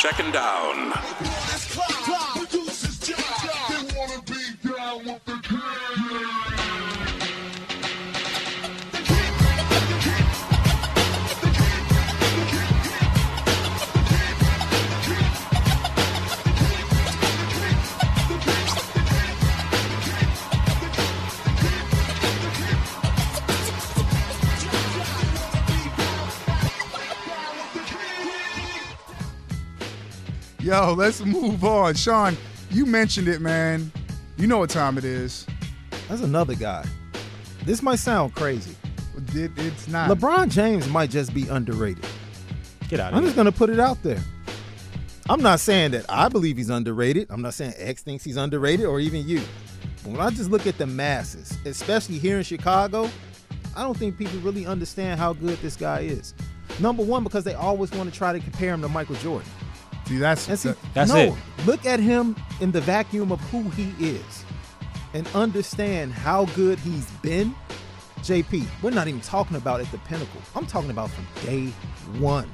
Checking down. Yo, let's move on. Sean, you mentioned it, man. You know what time it is. That's another guy. This might sound crazy. It's not. LeBron James might just be underrated. Get out of I'm here. just going to put it out there. I'm not saying that I believe he's underrated. I'm not saying X thinks he's underrated or even you. But when I just look at the masses, especially here in Chicago, I don't think people really understand how good this guy is. Number one, because they always want to try to compare him to Michael Jordan. See, that's it. Look at him in the vacuum of who he is and understand how good he's been. JP, we're not even talking about at the pinnacle. I'm talking about from day one.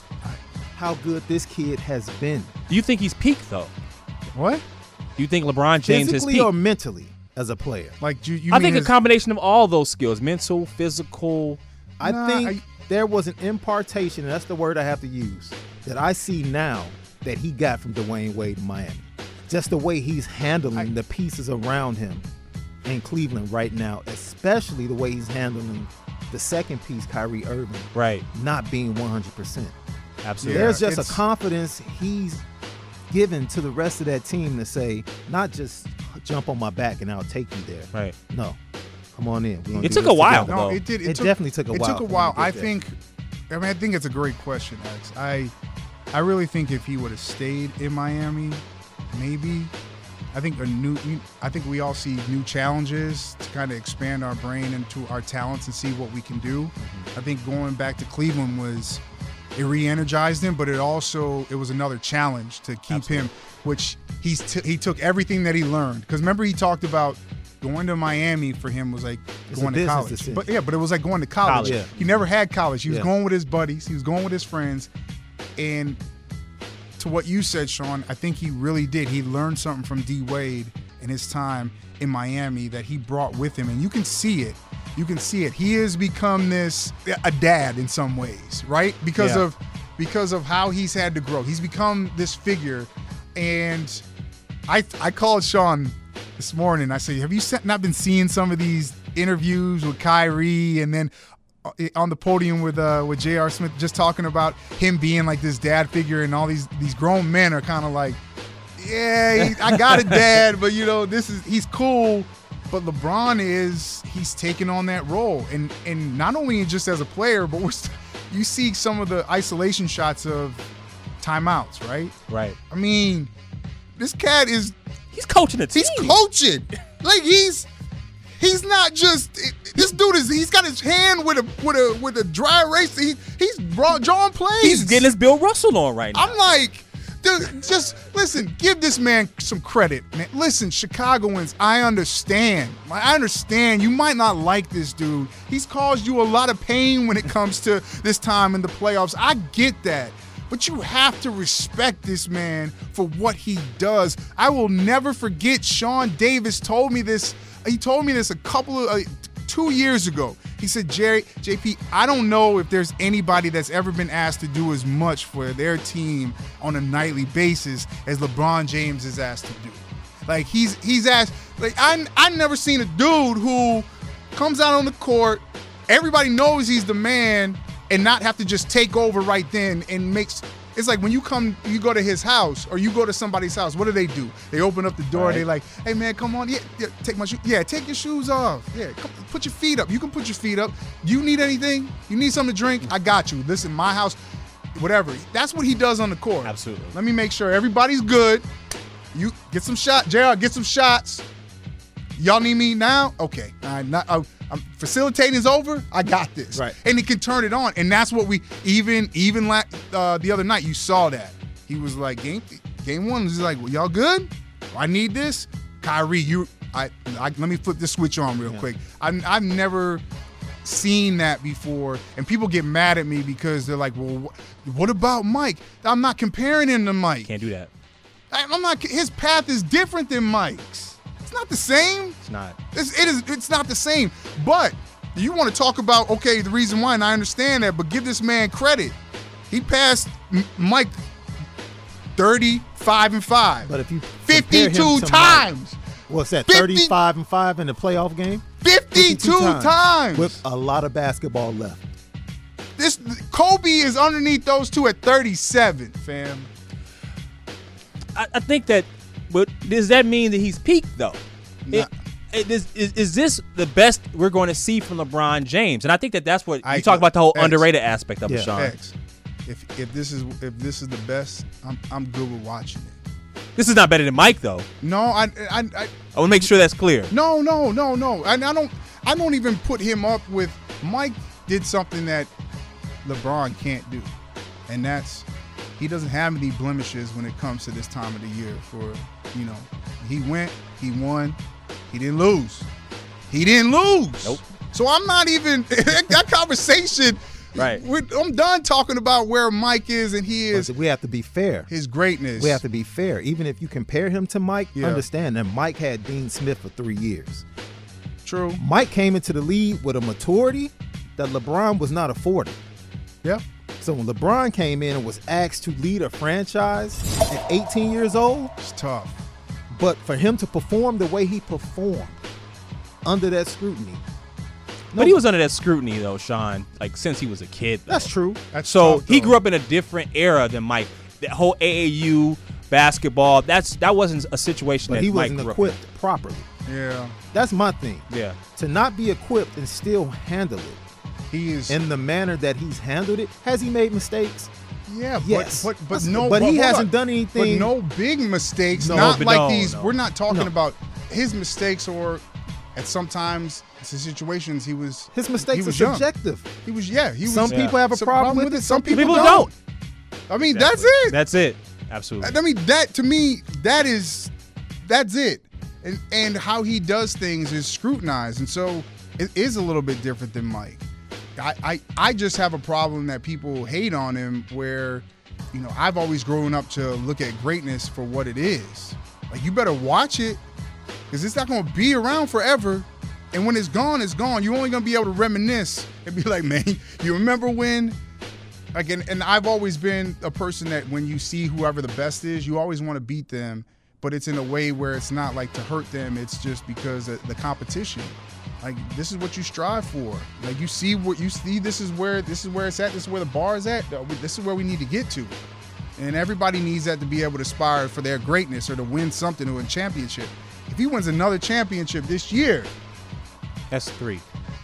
How good this kid has been. Do you think he's peaked, though? What? Do you think LeBron James has physically peaked? or mentally as a player? Like you I think a combination of all those skills, mental, physical. I think there was an impartation, and that's the word I have to use, that I see now that he got from Dwayne Wade in Miami. Just the way he's handling the pieces around him in Cleveland right now, especially the way he's handling the second piece, Kyrie Irving, right, not being 100%. Absolutely. There's just a confidence he's given to the rest of that team to say, not just jump on my back and I'll take you there. Right. No. Come on in. It took a while, together. though. No, it did. It definitely took a while. It took a while. I think it's a great question, Alex. I really think if he would have stayed in Miami, maybe. I think we all see new challenges to kind of expand our brain into our talents and see what we can do. I think going back to Cleveland it re-energized him, but it was another challenge to keep him, which he took everything that he learned. Because remember, he talked about going to Miami for him was like going to college. Decision. But it was like going to college. Yeah. He never had college. He was going with his buddies. He was going with his friends. And to what you said, Sean, I think he really did. He learned something from D. Wade in his time in Miami that he brought with him. And you can see it. He has become a dad in some ways, right? Because of how he's had to grow. He's become this figure. And I called Sean this morning. I said, have you not been seeing some of these interviews with Kyrie and then on the podium with J.R. Smith, just talking about him being like this dad figure, and all these grown men are kind of like, yeah, I got a dad, but he's cool. But LeBron he's taking on that role, and not only just as a player, but you see some of the isolation shots of timeouts, right? Right. I mean, this cat he's coaching the team. He's coaching. Like he's not just this dude he's got his hand with a dry erase. He's drawing plays. He's getting his Bill Russell on right now. I'm like, dude, just listen, give this man some credit, man. Listen, Chicagoans, I understand. You might not like this dude. He's caused you a lot of pain when it comes to this time in the playoffs. I get that. But you have to respect this man for what he does. I will never forget Sean Davis told me this. He told me this 2 years ago. He said, JP, I don't know if there's anybody that's ever been asked to do as much for their team on a nightly basis as LeBron James is asked to do. Like he's asked, like I never seen a dude who comes out on the court, everybody knows he's the man, and not have to just take over right then and it's like when you go to his house or you go to somebody's house, what do? They open up the door, right. They like, hey man, come on, yeah, take my shoes. Yeah, take your shoes off. Yeah, come, put your feet up. You can put your feet up. You need anything? You need something to drink? I got you. Listen, my house, whatever. That's what he does on the court. Absolutely. Let me make sure everybody's good. You get some shots. JR, get some shots. Y'all need me now? Okay. I'm facilitating is over. I got this. Right. And he can turn it on. And that's what we even the other night you saw that. He was like game one was like, well, y'all good? I need this. Kyrie, let me flip this switch on real quick. I've never seen that before, and people get mad at me because they're like, well, what about Mike? I'm not comparing him to Mike. Can't do that. I'm not. His path is different than Mike's. It's not the same. It's not. It's not the same. But you want to talk about, okay, the reason why, and I understand that, but give this man credit. He passed Mike 35-5. But if you 52 times. What's that? 50 35-5 in the playoff game. 52 times with a lot of basketball left. This Kobe is underneath those two at 37, fam. I think that, but does that mean that he's peaked though? Nah. Is this the best we're going to see from LeBron James? And I think that that's what you talk about, the whole X. underrated aspect of it, Sean. X. If this is the best, I'm good with watching it. This is not better than Mike though. No, I want to make sure that's clear. No. I don't even put him up with. Mike did something that LeBron can't do, and that's he doesn't have any blemishes when it comes to this time of the year. He went, he won, he didn't lose. Nope. So I'm not even that conversation. Right. I'm done talking about where Mike is, and he is. But we have to be fair. His greatness. We have to be fair. Even if you compare him to Mike, understand that Mike had Dean Smith for 3 years. True. Mike came into the league with a maturity that LeBron was not afforded. Yeah. So when LeBron came in and was asked to lead a franchise at 18 years old, It's tough. but for him to perform the way he performed under that scrutiny. But he was under that scrutiny though, Sean, like since he was a kid. Though. That's true. That's So tough, he though. grew up in a different era than Mike. That whole AAU basketball, that wasn't a situation But that he Mike wasn't grew equipped properly. Yeah. That's my thing. up in. Yeah. To not be equipped and still handle it He is. in the manner that he's handled it. Has he made mistakes? Yeah, Yes. but But he he hasn't done anything. But no big mistakes. No, not but like no, these. no. We're not talking No. about his mistakes, or at sometimes the situations he was. His he mistakes are was young. subjective. He was. Yeah. He was. Some people have a some problem with it. Some people don't. I mean, that's it. That's it. Absolutely. I mean, that to me, that's it. And how he does things is scrutinized, and so it is a little bit different than Mike. I just have a problem that people hate on him, where, I've always grown up to look at greatness for what it is. Like, you better watch it, because it's not going to be around forever. And when it's gone, it's gone. You're only going to be able to reminisce and be like, man, you remember when? Again, and I've always been a person that when you see whoever the best is, you always want to beat them, but it's in a way where it's not like to hurt them. It's just because of the competition. Like, this is what you strive for. Like, you see this is where it's at. This is where the bar is at. This is where we need to get to. And everybody needs that to be able to aspire for their greatness or to win something, or a championship. If he wins another championship this year, That's 3.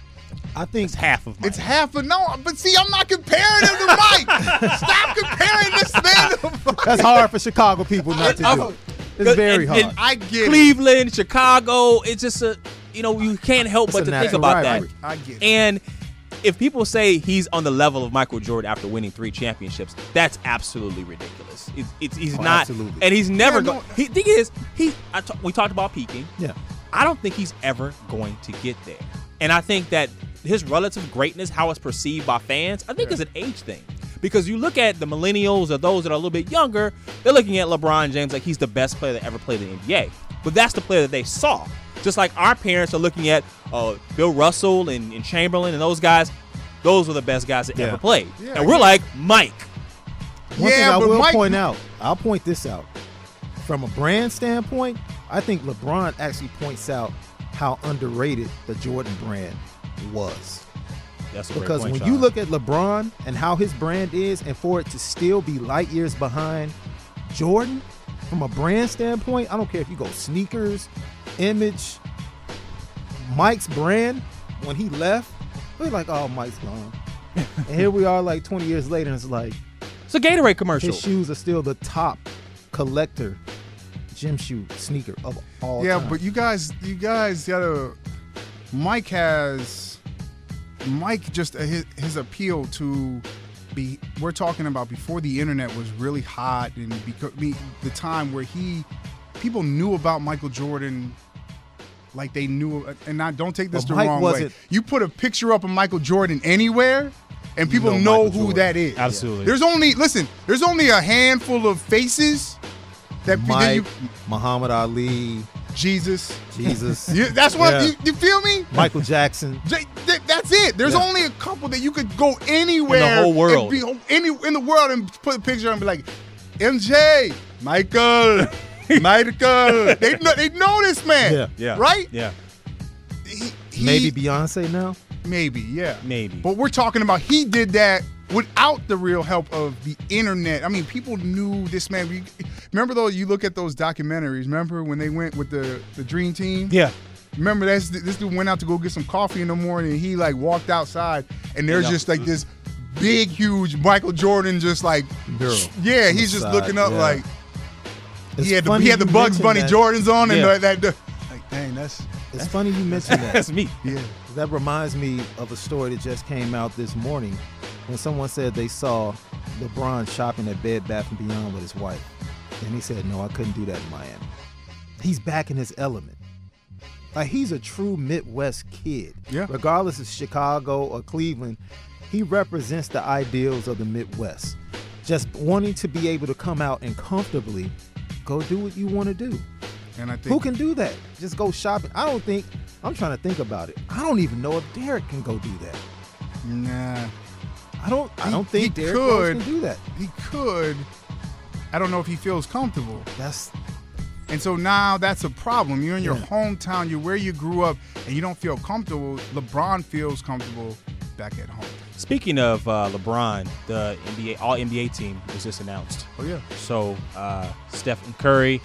I think It's half of Mike. it's half a no. But see, I'm not comparing him to Mike. Stop comparing this man to Mike. that's hard for Chicago people not to do. It's very hard. I get it. Cleveland, Chicago, it's just you can't help It's but a to think natural about rivalry. that. I get it. And if people say he's on the level of Michael Jordan after winning 3 championships, that's absolutely ridiculous. He's not, absolutely. and he's never Yeah, going. no. Thing is, we talked about peaking. Yeah. I don't think he's ever going to get there. And I think that his relative greatness, how it's perceived by fans, I think is an age thing. Because you look at the millennials or those that are a little bit younger, they're looking at LeBron James like he's the best player that ever played in the NBA. But that's the player that they saw. Just like our parents are looking at Bill Russell and Chamberlain and those guys. Those were the best guys that ever played. Yeah, and we're like, Mike. One thing Yeah, I but will Mike- point out, I'll point this out. From a brand standpoint, I think LeBron actually points out how underrated the Jordan brand was. That's a great Because point, when Sean. you look at LeBron and how his brand is, and for it to still be light years behind Jordan, from a brand standpoint, I don't care if you go sneakers, image, Mike's brand, when he left, we're like, oh, Mike's gone. And here we are like 20 years later, and it's like, it's a Gatorade commercial. his shoes are still the top collector gym shoe sneaker of all time. Yeah, but you guys gotta. Mike just his appeal to be. We're talking about before the internet was really hot, and because the time where people knew about Michael Jordan like they knew. And don't take this But the Mike wrong way. wasn't- You put a picture up of Michael Jordan anywhere, and people know know Michael who Jordan. that is. Absolutely. There's only a handful of faces that Mike, Muhammad Ali, Jesus. Jesus, That's what Yeah. you feel me? Michael Jackson. That's it. There's Yeah. only a couple that you could go anywhere In the whole world. and in the world and put a picture and be like, MJ, Michael, Michael. They know this man. Yeah. Yeah. Right? Yeah. Maybe Beyonce now. Maybe, yeah. Maybe. But we're talking about he did that without the real help of the internet. I mean, people knew this man. Remember though, you look at those documentaries. Remember when they went with the Dream Team? Yeah. Remember this dude went out to go get some coffee in the morning and he like walked outside and there's just like this big, huge Michael Jordan just like, Girl. yeah, he's just Side, looking up yeah. like, It's he had funny the you Bugs mentioned Bunny that. Jordans on and Yeah. like, dang, that's, It's funny you mentioned that. That's me. yeah. That reminds me of a story that just came out this morning when someone said they saw LeBron shopping at Bed Bath & Beyond with his wife. And he said, no, I couldn't do that in Miami. He's back in his element. Like, he's a true Midwest kid. Yeah. Regardless of Chicago or Cleveland, he represents the ideals of the Midwest. Just wanting to be able to come out and comfortably go do what you want to do. And I think Who can do that? Just go shopping. I'm trying to think about it. I don't even know if Derek can go do that. nah, I don't think he Derrick Rose could. can do that. he could. I don't know if he feels comfortable. That's And so now that's a problem. You're in your Yeah. hometown, you're where you grew up, and you don't feel comfortable. LeBron feels comfortable back at home. Speaking of LeBron, the NBA All NBA team was just announced. Oh yeah. So Stephen Curry,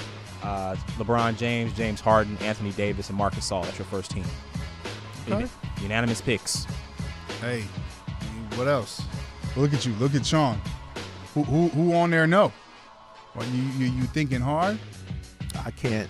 LeBron James, James Harden, Anthony Davis, and Marcus Gasol. That's your first team. Okay. Unanimous picks. Hey, what else? Look at you. Look at Sean. Who on there? No. Well, you thinking hard? I can't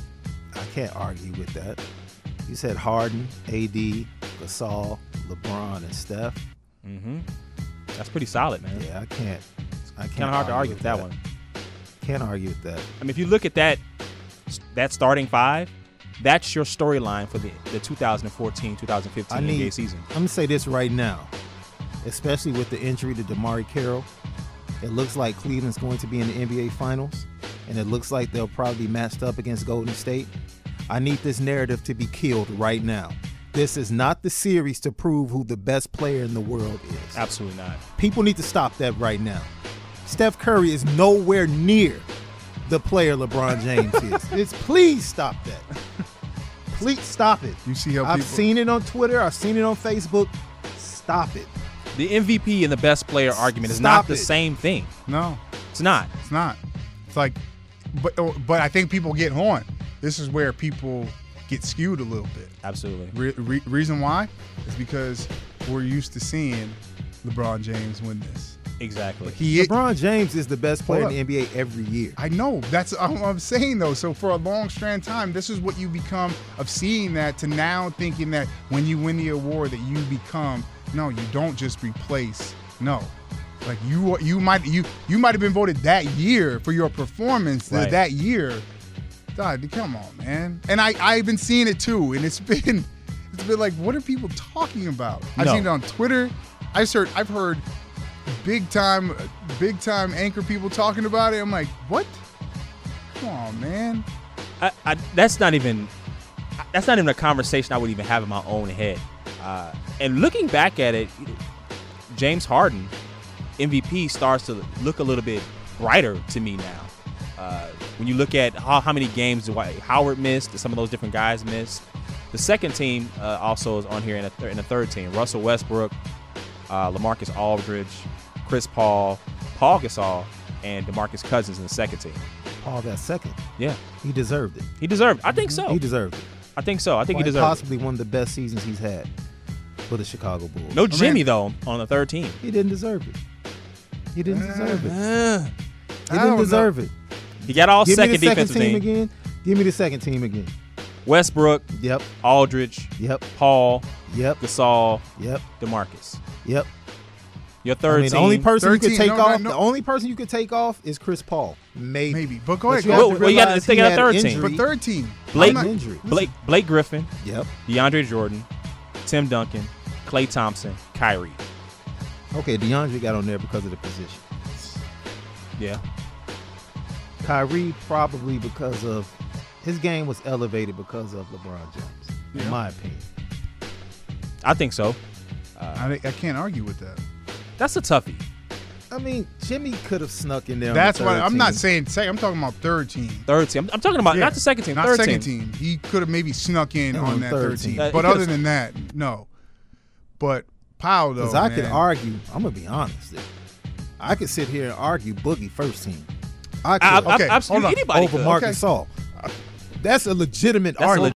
argue with that. You said Harden, AD, Gasol, LeBron, and Steph. Mm-hmm. That's pretty solid, man. Yeah, I can't. Kind of hard to argue with that one. Can't argue with that. I mean, if you look at that starting five, that's your storyline for the 2014-2015 NBA season. I'm gonna say this right now, especially with the injury to DeMarre Carroll. It looks like Cleveland's going to be in the NBA Finals, and it looks like they'll probably be matched up against Golden State. I need this narrative to be killed right now. This is not the series to prove who the best player in the world is. Absolutely not. People need to stop that right now. Steph Curry is nowhere near the player LeBron James is. Please stop that. Please stop it. You see how I've people seen it on Twitter. I've seen it on Facebook. Stop it. The MVP and the best player argument is Stop not the it. same thing. No, It's not. it's not. It's like, but I think people get on. This is where people get skewed a little bit. Absolutely. Reason why is because we're used to seeing LeBron James win this. Exactly. LeBron James is the best player Hold in the NBA every year. I know. That's what I'm saying, though. So for a long strand of time, this is what you become of seeing that to now thinking that when you win the award that you become, no, you don't just replace. No. Like you might have been voted that year for your performance Right. that year. God, come on, man. And I've been seeing it too, and it's been like, what are people talking about? I've No. seen it on Twitter. I've heard big time anchor people talking about it. I'm like, what? Come on, man. That's not even a conversation I would even have in my own head. And looking back at it, James Harden, MVP, starts to look a little bit brighter to me now. When you look at how many games Dwight Howard missed, some of those different guys missed. The second team also is on here in the third team. Russell Westbrook, LaMarcus Aldridge, Chris Paul, Paul Gasol, and DeMarcus Cousins in the second team. Paul got second. Yeah, He deserved it. he deserved it. I think so. He deserved it. I think so. I think he Quite deserved possibly one of the best seasons he's had for the Chicago Bulls. it. No Jimmy, though, on the third team. He didn't deserve it. He didn't deserve it. He I didn't don't deserve it. He got all Give me second the second defensive team team. again. Give me the second team again. Westbrook, Yep. Aldridge, Yep. Paul, Yep. Gasol, Yep. DeMarcus. Yep. Your third The team. only person you could 13, take no, off. no. The only person you could take off is Chris Paul. Maybe. But go ahead. you Go have ahead. to Well, you gotta realize think he of had third team. injury. But third team. Blake- I'm not- Injury. Blake Griffin, Yep. DeAndre Jordan, Tim Duncan, Klay Thompson, Kyrie. Okay, DeAndre got on there because of the position. Yeah. Kyrie probably because of his game was elevated because of LeBron James, in my opinion. I think so. I can't argue with that. That's a toughie. I mean, Jimmy could have snuck in there. on That's the why third I'm not team. saying second. I'm talking about third team. Third team. I'm talking about Yeah. not the second team. Not Third second team. team. He could have maybe snuck in No, on that third third team. team. He But could've- other than that, no. But Powell, though, Because I man, could argue. I'm gonna be honest. I could sit here and argue Boogie first team. I could Okay, Absolutely. hold on. Anybody over could. Marc Okay. Gasol. That's a legitimate That's a argument.